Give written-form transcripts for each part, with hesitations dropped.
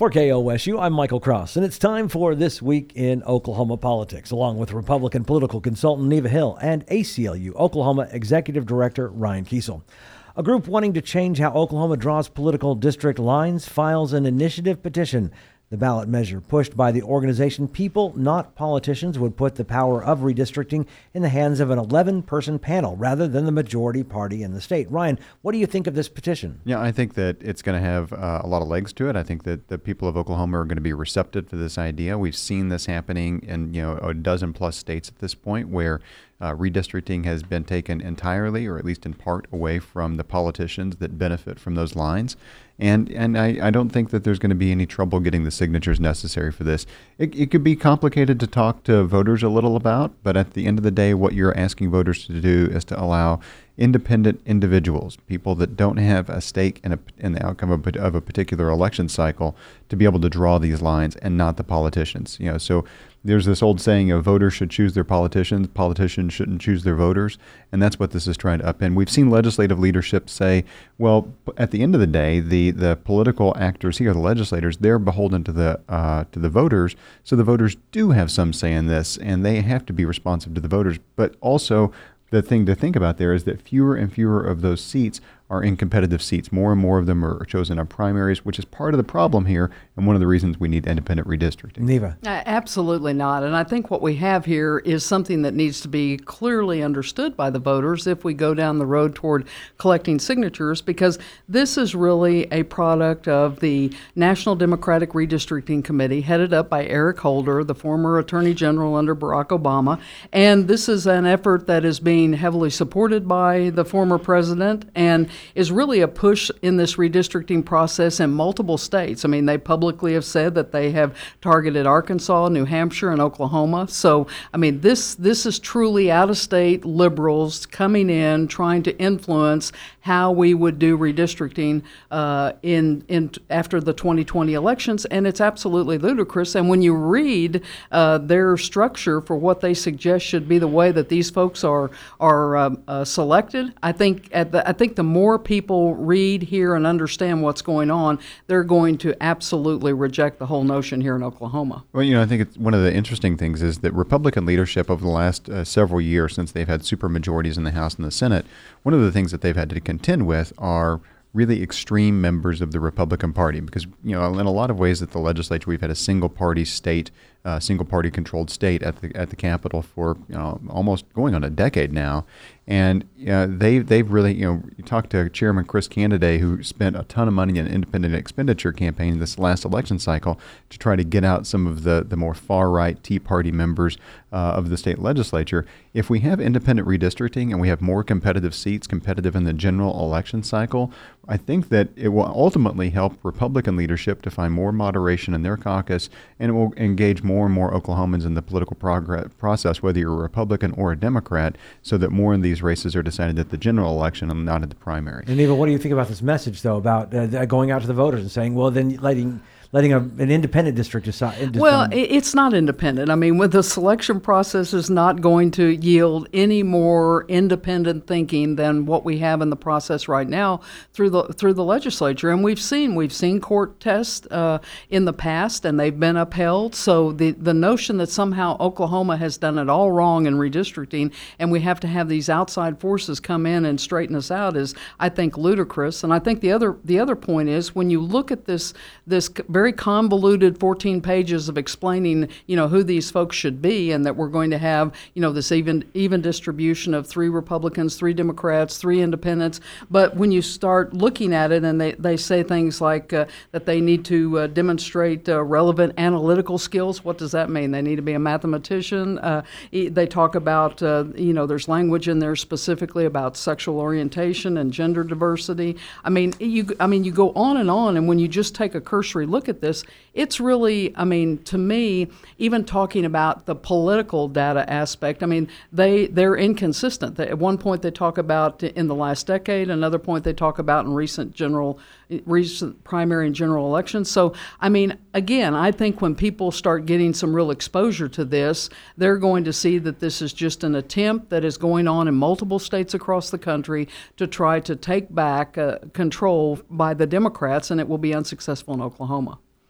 For KOSU, I'm Michael Cross, and it's time for This Week in Oklahoma Politics, along with Republican political consultant Neva Hill and ACLU Oklahoma Executive Director Ryan Kiesel. A group wanting to change how Oklahoma draws political district lines files an initiative petition. The ballot measure, pushed by the organization People Not Politicians, would put the power of redistricting in the hands of an 11-person panel rather than the majority party in the state. Ryan, what do you think of this petition? Yeah, I think that it's going to have a lot of legs to it. I think that the people of Oklahoma are going to be receptive to this idea. We've seen this happening in a dozen plus states at this point where redistricting has been taken entirely, or at least in part, away from the politicians that benefit from those lines. And I don't think that there's going to be any trouble getting the signatures necessary for this. It could be complicated to talk to voters a little about, but at the end of the day, what you're asking voters to do is to allow independent individuals, people that don't have a stake in the outcome of a particular election cycle, to be able to draw these lines and not the politicians. So there's this old saying of voters should choose their politicians, politicians shouldn't choose their voters, and that's what this is trying to upend. We've seen legislative leadership say, well, at the end of the day, the political actors here, the legislators, they're beholden to the voters, so the voters do have some say in this, and they have to be responsive to the voters. But also, the thing to think about there is that fewer and fewer of those seats are in competitive seats. More and more of them are chosen on primaries, which is part of the problem here and one of the reasons we need independent redistricting. Neva. Absolutely not. And I think what we have here is something that needs to be clearly understood by the voters if we go down the road toward collecting signatures, because this is really a product of the National Democratic Redistricting Committee, headed up by Eric Holder, the former Attorney General under Barack Obama. And this is an effort that is being heavily supported by the former president and is really a push in this redistricting process in multiple states. I mean, they publicly have said that they have targeted Arkansas, New Hampshire, and Oklahoma. So, I mean, this is truly out-of-state liberals coming in, trying to influence how we would do redistricting in after the 2020 elections, and it's absolutely ludicrous. And when you read their structure for what they suggest should be the way that these folks are selected, I think the more people read, hear, and understand what's going on, they're going to absolutely reject the whole notion here in Oklahoma. Well, I think it's one of the interesting things is that Republican leadership over the last several years, since they've had supermajorities in the House and the Senate, one of the things that they've had to contend with are really extreme members of the Republican Party, because in a lot of ways at the legislature we've had a single party state, single party controlled state at the Capitol for almost going on a decade now, and they've really you talk to Chairman Chris Candiday, who spent a ton of money in independent expenditure campaign this last election cycle to try to get out some of the more far right Tea Party members of the state legislature. If we have independent redistricting and we have more competitive seats, competitive in the general election cycle, I think that it will ultimately help Republican leadership to find more moderation in their caucus, and it will engage more and more Oklahomans in the political process, whether you're a Republican or a Democrat, so that more of these races are decided at the general election and not at the primary. And Eva, what do you think about this message, though, about going out to the voters and saying, well, then letting an independent district decide? Well, it's not independent. I mean, the selection process is not going to yield any more independent thinking than what we have in the process right now through the legislature. And we've seen court tests in the past, and they've been upheld. So the notion that somehow Oklahoma has done it all wrong in redistricting, and we have to have these outside forces come in and straighten us out, is, I think, ludicrous. And I think the other point is, when you look at this very convoluted 14 pages of explaining, who these folks should be, and that we're going to have, this even distribution of 3 Republicans, 3 Democrats, 3 independents. But when you start looking at it, and they say things like that they need to demonstrate relevant analytical skills. What does that mean? They need to be a mathematician. They talk about, there's language in there specifically about sexual orientation and gender diversity. You go on, and when you just take a cursory look at this, it's really, to me, even talking about the political data aspect, they're inconsistent. At one point they talk about in the last decade, another point they talk about in recent primary and general elections. So, again, I think when people start getting some real exposure to this, they're going to see that this is just an attempt that is going on in multiple states across the country to try to take back control by the Democrats, and it will be unsuccessful in Oklahoma.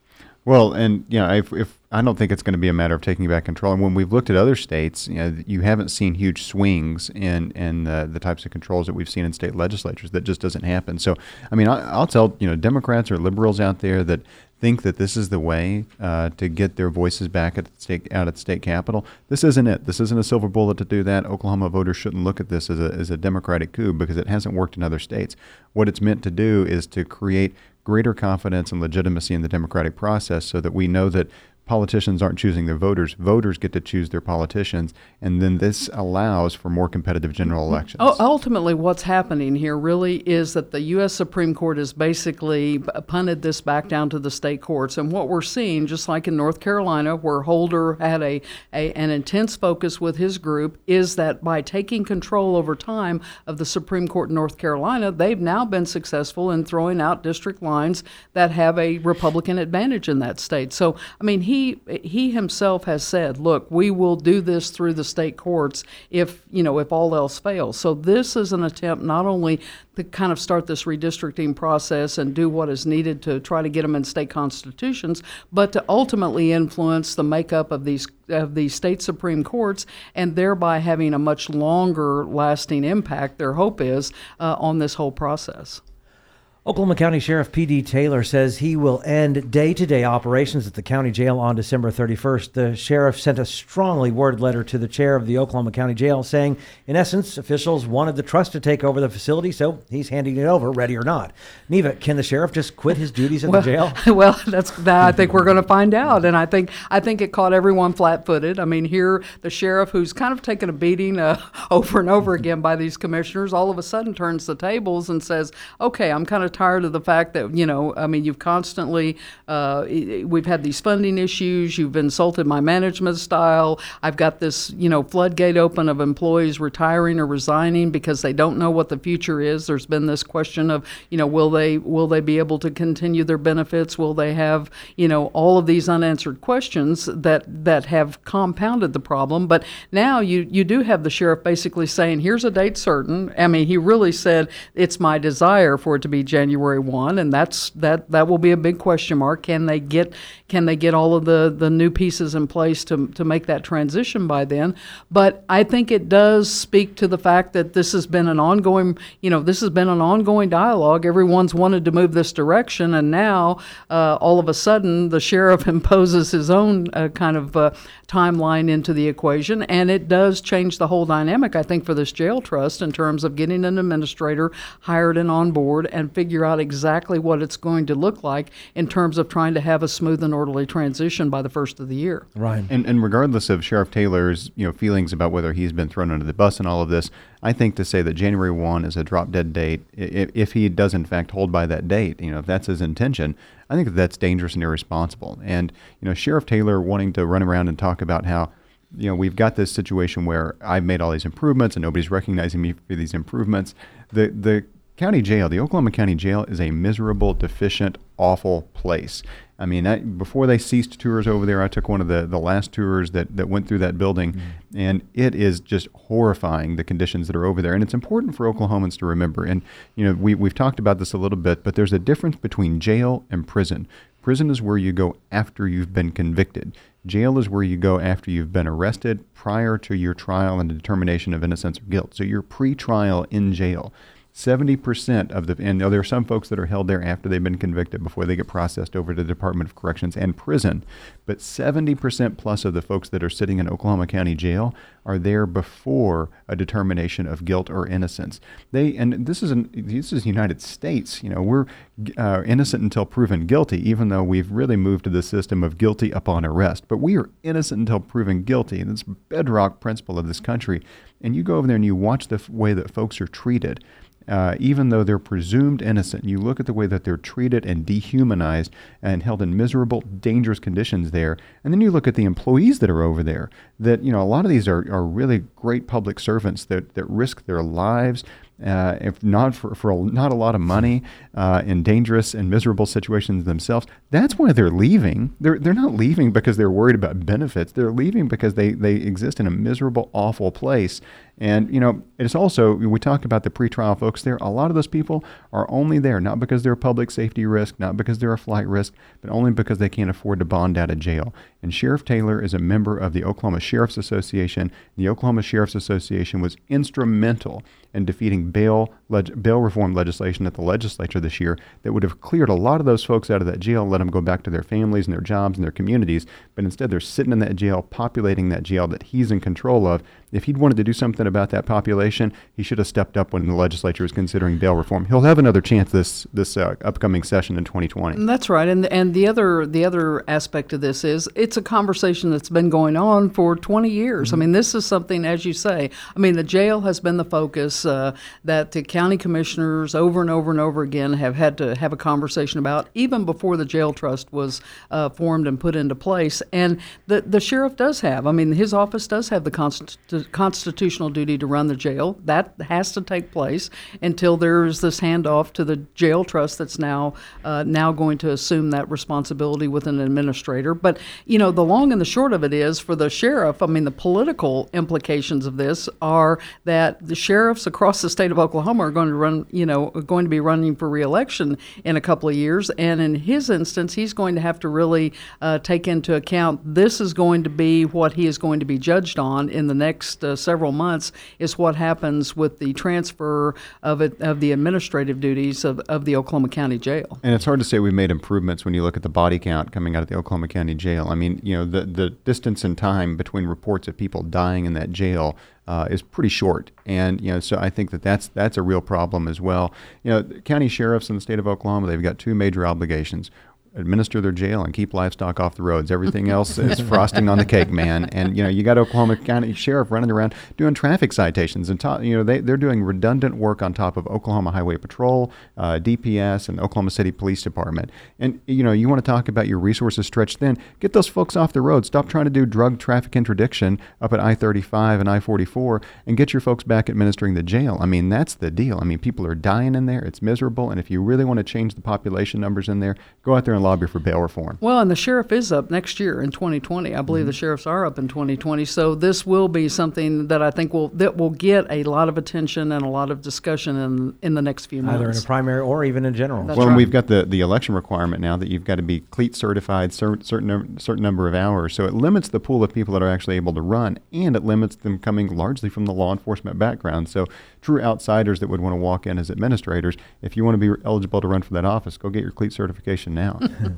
Well, and if I don't think it's going to be a matter of taking back control. And when we've looked at other states, you haven't seen huge swings in the types of controls that we've seen in state legislatures. That just doesn't happen. So, I mean, I'll tell Democrats or liberals out there that think that this is the way to get their voices back at the state capitol. This isn't it. This isn't a silver bullet to do that. Oklahoma voters shouldn't look at this as a Democratic coup because it hasn't worked in other states. What it's meant to do is to create greater confidence and legitimacy in the democratic process so that we know that politicians aren't choosing their voters. Voters get to choose their politicians, and then this allows for more competitive general elections. Ultimately, what's happening here really is that the U.S. Supreme Court has basically punted this back down to the state courts. And what we're seeing, just like in North Carolina, where Holder had an intense focus with his group, is that by taking control over time of the Supreme Court in North Carolina, they've now been successful in throwing out district lines that have a Republican advantage in that state. So, I mean, he himself has said, look, we will do this through the state courts if all else fails. So this is an attempt not only to kind of start this redistricting process and do what is needed to try to get them in state constitutions, but to ultimately influence the makeup of these state Supreme Courts and thereby having a much longer lasting impact, their hope is, on this whole process. Oklahoma County Sheriff P.D. Taylor says he will end day-to-day operations at the county jail on December 31st. The sheriff sent a strongly worded letter to the chair of the Oklahoma County Jail saying, in essence, officials wanted the trust to take over the facility, so he's handing it over, ready or not. Neva, can the sheriff just quit his duties at the jail? Well, I think we're going to find out, and I think it caught everyone flat-footed. I mean, here the sheriff, who's kind of taken a beating over and over again by these commissioners, all of a sudden turns the tables and says, okay, I'm kind of tired of the fact that, you've constantly, we've had these funding issues, you've insulted my management style, I've got this, floodgate open of employees retiring or resigning because they don't know what the future is. There's been this question of, will they be able to continue their benefits? Will they have, all of these unanswered questions that have compounded the problem. But now you do have the sheriff basically saying, here's a date certain. I mean, he really said, it's my desire for it to be January 1, and that will be a big question mark. Can they get all of the new pieces in place to make that transition by then? But I think it does speak to the fact that this has been an ongoing dialogue. Everyone's wanted to move this direction, and now all of a sudden the sheriff imposes his own kind of timeline into the equation, and it does change the whole dynamic, I think, for this jail trust in terms of getting an administrator hired and on board and figure out exactly what it's going to look like in terms of trying to have a smooth and orderly transition by the first of the year. Right. And regardless of Sheriff Taylor's feelings about whether he's been thrown under the bus in all of this, I think to say that January 1 is a drop-dead date, if he does in fact hold by that date, if that's his intention, I think that's dangerous and irresponsible. And Sheriff Taylor wanting to run around and talk about how we've got this situation where I've made all these improvements and nobody's recognizing me for these improvements. The county jail, the Oklahoma County Jail, is a miserable, deficient, awful place. I mean, before they ceased tours over there, I took one of the last tours that went through that building, and it is just horrifying, the conditions that are over there. And it's important for Oklahomans to remember. And, we've talked about this a little bit, but there's a difference between jail and prison. Prison is where you go after you've been convicted. Jail is where you go after you've been arrested prior to your trial and determination of innocence or guilt. So you're pre-trial in jail. 70% of and there are some folks that are held there after they've been convicted before they get processed over to the Department of Corrections and prison. But 70% plus of the folks that are sitting in Oklahoma County Jail are there before a determination of guilt or innocence. This is United States. We're innocent until proven guilty, even though we've really moved to the system of guilty upon arrest. But we are innocent until proven guilty, and it's a bedrock principle of this country. And you go over there and you watch the way that folks are treated. Even though they're presumed innocent, you look at the way that they're treated and dehumanized and held in miserable, dangerous conditions there. And then you look at the employees that are over there, that, a lot of these are really great public servants that risk their lives if not for not a lot of money, in dangerous and miserable situations themselves. That's why they're leaving. They're not leaving because they're worried about benefits. They're leaving because they exist in a miserable, awful place. And, it's also, we talked about the pretrial folks there. A lot of those people are only there not because they're a public safety risk, not because they're a flight risk, but only because they can't afford to bond out of jail. And Sheriff Taylor is a member of the Oklahoma Sheriff's Association. The Oklahoma Sheriff's Association was instrumental in defeating bail reform legislation at the legislature this year that would have cleared a lot of those folks out of that jail, let them go back to their families and their jobs and their communities. But instead, they're sitting in that jail, populating that jail that he's in control of. If he'd wanted to do something about that population, he should have stepped up when the legislature was considering bail reform. He'll have another chance this upcoming session in 2020. And that's right. And the other aspect of this is it's a conversation that's been going on for 20 years. Mm-hmm. I mean, this is something, as you say, the jail has been the focus that the county commissioners over and over and over again have had to have a conversation about, even before the jail trust was formed and put into place. And the sheriff does have, his office does have the constitutional duty to run the jail. That has to take place until there's this handoff to the jail trust that's now going to assume that responsibility with an administrator. But, the long and the short of it is, for the sheriff, the political implications of this are that the sheriffs across the state of Oklahoma are going to be running for re-election in a couple of years. And in his instance, he's going to have to really take into account this is going to be what he is going to be judged on in the next several months, is what happens with the transfer of the administrative duties of the Oklahoma County Jail. And it's hard to say we've made improvements when you look at the body count coming out of the Oklahoma County Jail. The distance in time between reports of people dying in that jail is pretty short. And, so I think that's a real problem as well. County sheriffs in the state of Oklahoma, they've got two major obligations: administer their jail and keep livestock off the roads. Everything else is frosting on the cake, man. And, you got Oklahoma County Sheriff running around doing traffic citations. And, they're doing redundant work on top of Oklahoma Highway Patrol, DPS, and Oklahoma City Police Department. And, you want to talk about your resources stretched thin, get those folks off the road. Stop trying to do drug traffic interdiction up at I-35 and I-44 and get your folks back administering the jail. That's the deal. People are dying in there. It's miserable. And if you really want to change the population numbers in there, go out there and lobby for bail reform. Well, and the sheriff is up next year in 2020. I believe the sheriffs are up in 2020. So this will be something that I think will get a lot of attention and a lot of discussion in the next few months. Either in a primary or even in general. That's well, right. And we've got the election requirement now that you've got to be CLEAT certified certain number of hours. So it limits the pool of people that are actually able to run, and it limits them coming largely from the law enforcement background. So true outsiders that would want to walk in as administrators, if you want to be eligible to run for that office, go get your CLEAT certification now.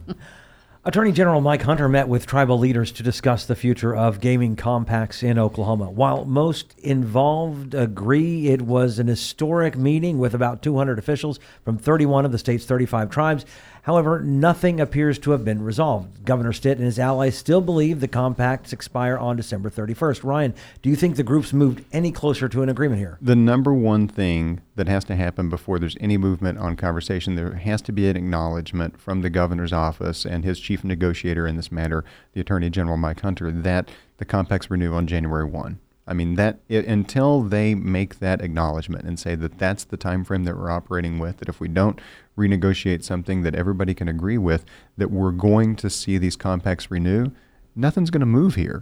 Attorney General Mike Hunter met with tribal leaders to discuss the future of gaming compacts in Oklahoma. While most involved agree it was an historic meeting with about 200 officials from 31 of the state's 35 tribes, however, nothing appears to have been resolved. Governor Stitt and his allies still believe the compacts expire on December 31st. Ryan, do you think the groups moved any closer to an agreement here? The number one thing that has to happen before there's any movement on conversation, there has to be an acknowledgement from the governor's office and his chief negotiator in this matter, the Attorney General Mike Hunter, that the compacts renew on January 1. Until they make that acknowledgement and say that that's the time frame that we're operating with, that if we don't renegotiate something that everybody can agree with, that we're going to see these compacts renew, nothing's going to move here.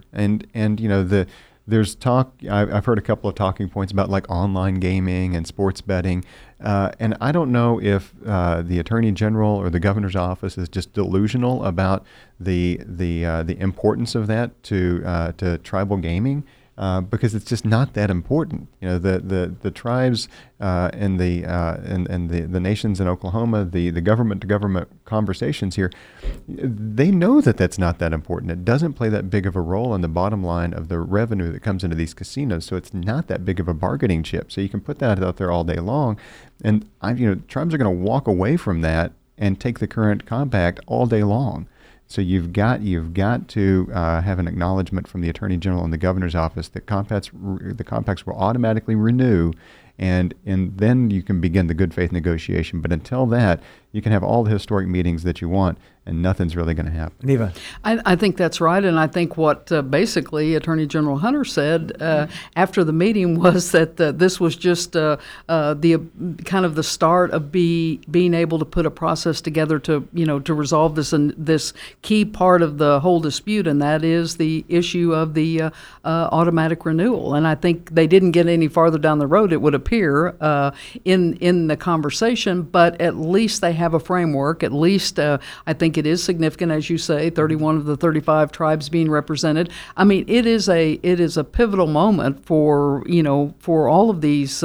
There's talk, I've heard a couple of talking points about like online gaming and sports betting. And I don't know if the Attorney General or the Governor's office is just delusional about the importance of that to tribal gaming. Because it's just not that important. The tribes and the nations in Oklahoma, the government to government conversations here, they know that that's not that important. It doesn't play that big of a role in the bottom line of the revenue that comes into these casinos. So it's not that big of a bargaining chip. So you can put that out there all day long, and tribes are going to walk away from that and take the current compact all day long. So you've got to have an acknowledgement from the Attorney General and the Governor's office that the compacts will automatically renew, and then you can begin the good faith negotiation. But until that, you can have all the historic meetings that you want, and nothing's really going to happen. Neva. I think that's right, and I think what basically Attorney General Hunter said after the meeting was that this was just the kind of the start of being able to put a process together to resolve this key part of the whole dispute, and that is the issue of the automatic renewal. And I think they didn't get any farther down the road, it would appear, in the conversation, but at least they have a framework. At least I think it is significant, as you say, 31 of the 35 tribes being represented. I mean, it is a pivotal moment for all of these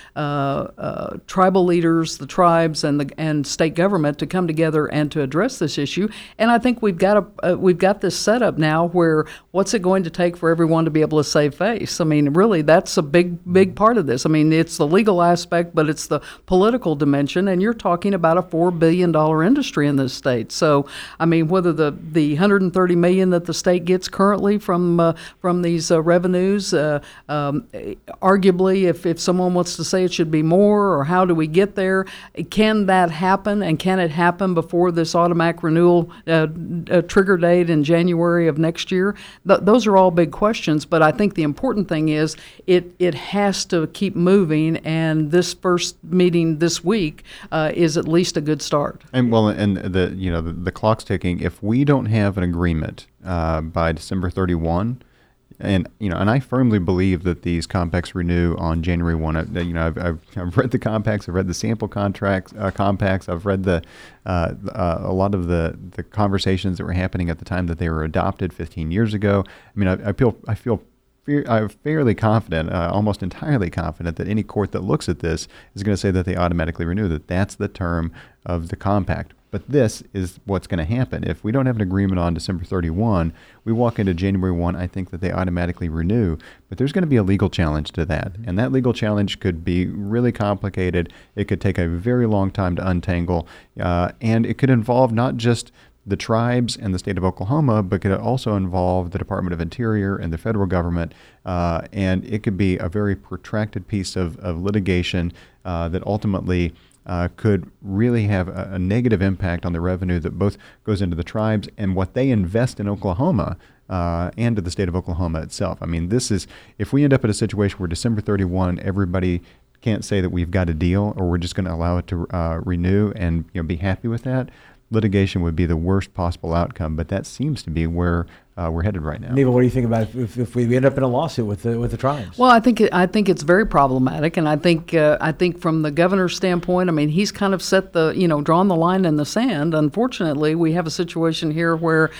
tribal leaders, the tribes, and state government to come together and to address this issue. And I think we've got this setup now where what's it going to take for everyone to be able to save face? I mean, really, that's a big part of this. I mean, it's the legal aspect, but it's the political dimension, and you're talking about a $4 billion industry in this state. So, I mean, whether the $130 million that the state gets currently from these revenues, arguably, if someone wants to say it should be more, or how do we get there? Can that happen, and can it happen before this automatic renewal trigger date in January of next year? Those are all big questions, but I think the important thing is it has to keep moving, and this first meeting this week is at least a good start. And the clock's ticking. If we don't have an agreement by December 31, and I firmly believe that these compacts renew on January 1. I've read the compacts, I've read the sample compacts, I've read a lot of the conversations that were happening at the time that they were adopted 15 years ago. I mean, I'm fairly confident, almost entirely confident, that any court that looks at this is going to say that they automatically renew, that that's the term of the compact. But this is what's going to happen. If we don't have an agreement on December 31, we walk into January 1, I think that they automatically renew. But there's going to be a legal challenge to that. And that legal challenge could be really complicated. It could take a very long time to untangle. And it could involve not just the tribes and the state of Oklahoma, but could also involve the Department of Interior and the federal government. And it could be a very protracted piece of litigation that ultimately could really have a negative impact on the revenue that both goes into the tribes and what they invest in Oklahoma and to the state of Oklahoma itself. I mean, if we end up in a situation where December 31, everybody can't say that we've got a deal, or we're just going to allow it to renew and be happy with that, litigation would be the worst possible outcome. But that seems to be where we're headed right now. Neva, what do you think about if we end up in a lawsuit with the tribes? Well, I think it's very problematic, and I think from the governor's standpoint, I mean, he's kind of set drawn the line in the sand. Unfortunately, we have a situation here where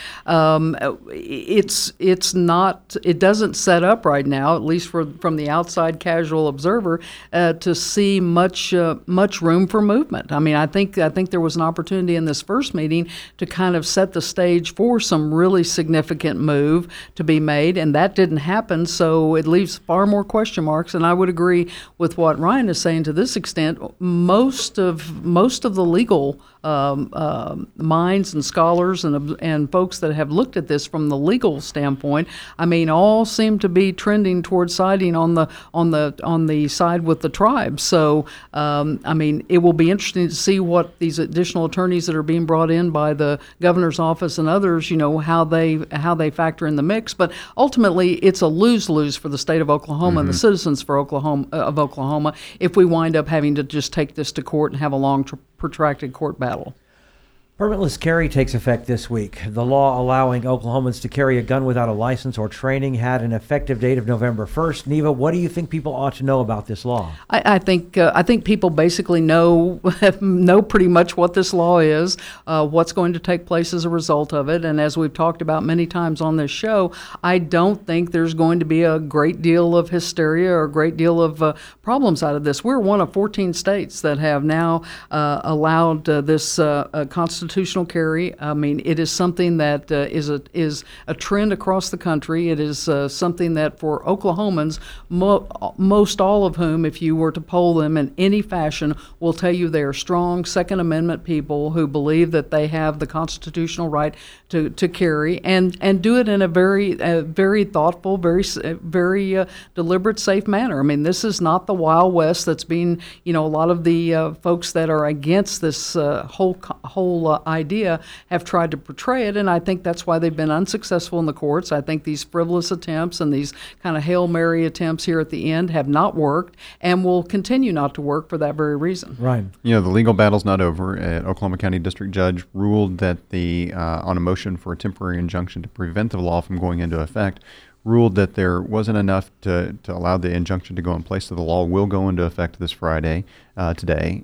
it doesn't set up right now, at least from the outside casual observer, to see much room for movement. I mean, I think there was an opportunity in this first meeting to kind of set the stage for some really significant move to be made, and that didn't happen, so it leaves far more question marks. And I would agree with what Ryan is saying to this extent. Most of the legal minds and scholars and folks that have looked at this from the legal standpoint, I mean, all seem to be trending towards siding on the side with the tribe. So I mean, it will be interesting to see what these additional attorneys that are being brought in by the governor's office and others, how they factor in the mix. But ultimately, it's a lose-lose for the state of Oklahoma and the citizens of Oklahoma if we wind up having to just take this to court and have a long protracted court battle. Permitless carry takes effect this week. The law allowing Oklahomans to carry a gun without a license or training had an effective date of November 1st. Neva, what do you think people ought to know about this law? I think people basically know pretty much what this law is, what's going to take place as a result of it. And as we've talked about many times on this show, I don't think there's going to be a great deal of hysteria or a great deal of problems out of this. We're one of 14 states that have now allowed this constitutional constitutional carry. I mean, it is something that is a trend across the country. It is something that for Oklahomans, most all of whom, if you were to poll them in any fashion, will tell you they are strong Second Amendment people who believe that they have the constitutional right to carry and do it in a very thoughtful, very deliberate, safe manner. I mean, this is not the Wild West that's been, a lot of the folks that are against this whole idea have tried to portray it, and I think that's why they've been unsuccessful in the courts. I think these frivolous attempts and these kind of Hail Mary attempts here at the end have not worked and will continue not to work for that very reason. Right. The legal battle's not over. Oklahoma County District Judge ruled that on a motion for a temporary injunction to prevent the law from going into effect, ruled that there wasn't enough to allow the injunction to go in place, so the law will go into effect this Friday, today,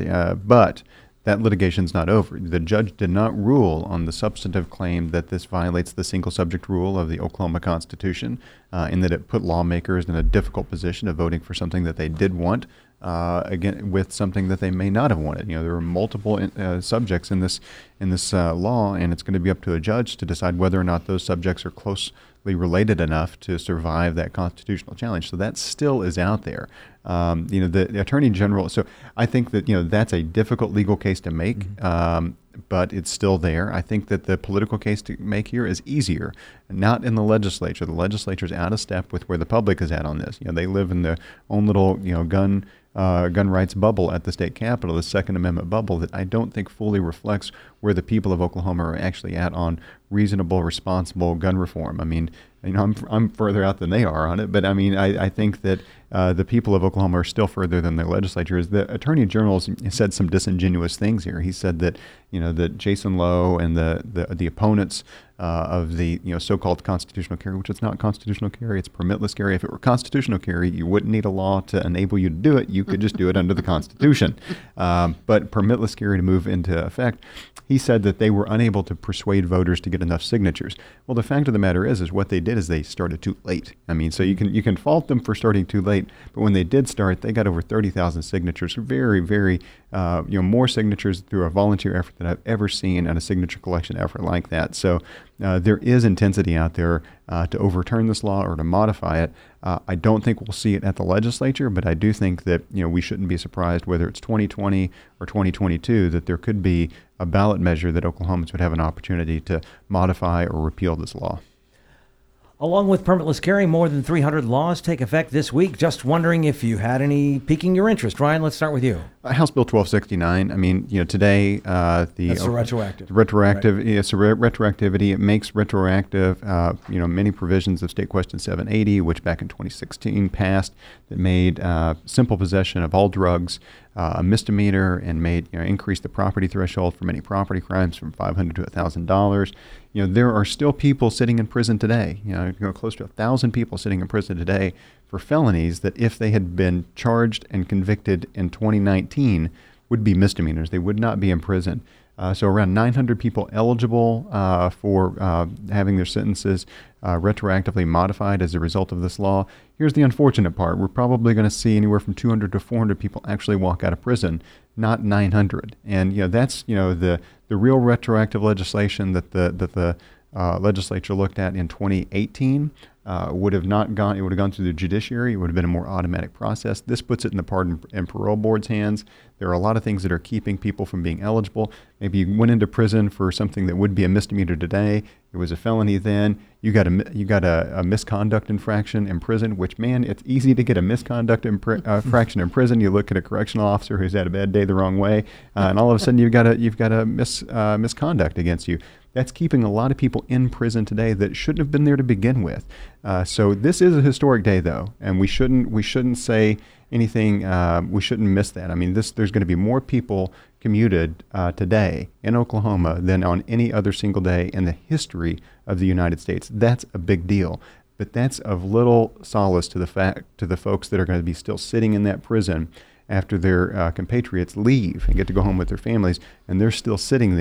but that litigation's not over. The judge did not rule on the substantive claim that this violates the single subject rule of the Oklahoma Constitution, in that it put lawmakers in a difficult position of voting for something that they did want, again with something that they may not have wanted. There are multiple subjects in this law, and it's going to be up to a judge to decide whether or not those subjects are closely related enough to survive that constitutional challenge. So that still is out there. The Attorney General. So I think that that's a difficult legal case to make. But it's still there. I think that the political case to make here is easier, not in the legislature. The legislature's out of step with where the public is at on this. They live in their own little, gun rights bubble at the state capitol, the Second Amendment bubble that I don't think fully reflects where the people of Oklahoma are actually at on reasonable, responsible gun reform. I mean, I'm further out than they are on it, but I mean, I think that the people of Oklahoma are still further than their legislature is. The Attorney General said some disingenuous things here. He said that that Jason Lowe and the opponents of the so-called constitutional carry, which is not constitutional carry, it's permitless carry. If it were constitutional carry, you wouldn't need a law to enable you to do it. You could just do it under the Constitution. But permitless carry to move into effect, he said that they were unable to persuade voters to get enough signatures. Well, the fact of the matter is what they did is they started too late. I mean, so you can fault them for starting too late, but when they did start, they got over 30,000 signatures, very, very, more signatures through a volunteer effort than I've ever seen at a signature collection effort like that. So there is intensity out there to overturn this law or to modify it. I don't think we'll see it at the legislature, but I do think that we shouldn't be surprised whether it's 2020 or 2022 that there could be a ballot measure that Oklahomans would have an opportunity to modify or repeal this law. Along with permitless carry, more than 300 laws take effect this week. Just wondering if you had any piquing your interest. Ryan, let's start with you. House Bill 1269. I mean, today that's the retroactive. Retroactive. Right. It's a retroactivity. It makes retroactive, many provisions of State Question 780, which back in 2016 passed, that made simple possession of all drugs a misdemeanor and made increased the property threshold for many property crimes from $500 to $1,000. There are still people sitting in prison today. Close to 1,000 people sitting in prison today for felonies that, if they had been charged and convicted in 2019, would be misdemeanors. They would not be in prison. So around 900 people eligible for having their sentences retroactively modified as a result of this law. Here's the unfortunate part. We're probably going to see anywhere from 200 to 400 people actually walk out of prison, not 900. And that's the real retroactive legislation that the legislature looked at in 2018 would have not gone. It would have gone through the judiciary. It would have been a more automatic process. This puts it in the Pardon and Parole Board's hands. There are a lot of things that are keeping people from being eligible. Maybe you went into prison for something that would be a misdemeanor today. It was a felony then. You got a misconduct infraction in prison. Which, man, it's easy to get a misconduct infraction in prison. You look at a correctional officer who's had a bad day the wrong way, and all of a sudden you've got a misconduct against you. That's keeping a lot of people in prison today that shouldn't have been there to begin with. So this is a historic day, though, and we shouldn't say anything. We shouldn't miss that. I mean, there's going to be more people commuted today in Oklahoma than on any other single day in the history of the United States. That's a big deal. But that's of little solace to the folks that are going to be still sitting in that prison after their compatriots leave and get to go home with their families, and they're still sitting there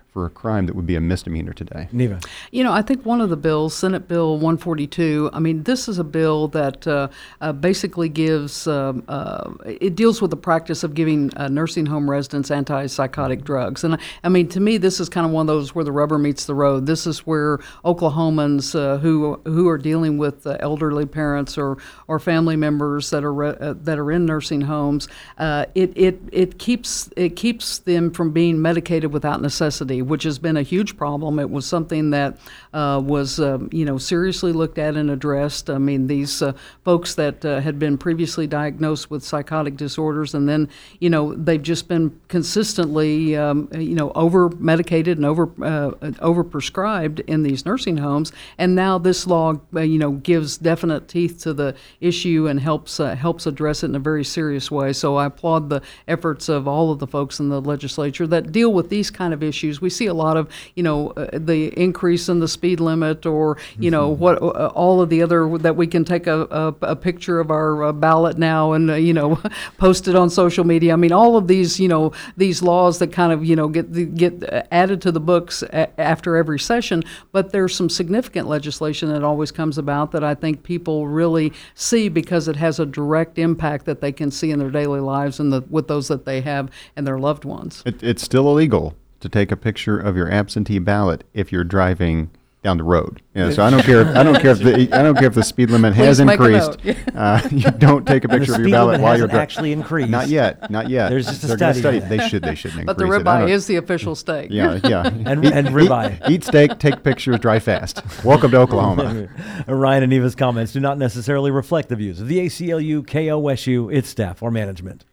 for a crime that would be a misdemeanor today. Neva. I think one of the bills, Senate Bill 142, this is a bill that basically gives, it deals with the practice of giving nursing home residents antipsychotic drugs. And to me, this is kind of one of those where the rubber meets the road. This is where Oklahomans who are dealing with elderly parents or family members that are in nursing homes, it keeps them from being medicated without necessity, which has been a huge problem. It was something that was seriously looked at and addressed. These folks that had been previously diagnosed with psychotic disorders, and then they've just been consistently over medicated and over prescribed in these nursing homes. And now this law gives definite teeth to the issue and helps address it in a very serious way. So I applaud the efforts of all of the folks in the legislature that deal with these kind of issues. We see a lot of the increase in the speed limit, or what all of the other that we can take a picture of our ballot now and post it on social media. All of these these laws that kind of get added to the books after every session. But there's some significant legislation that always comes about that I think people really see because it has a direct impact that they can see in their daily lives and with those that they have and their loved ones. It's still illegal to take a picture of your absentee ballot if you're driving down the road. So I don't care if the speed limit has increased. You don't take a picture of your ballot while you're driving. Actually increased. Not yet. There's just a They're study. They shouldn't increase it. But the ribeye is the official steak. Yeah. And ribeye. Eat steak, take pictures, drive fast. Welcome to Oklahoma. Ryan and Neva's comments do not necessarily reflect the views of the ACLU, KOSU, its staff, or management.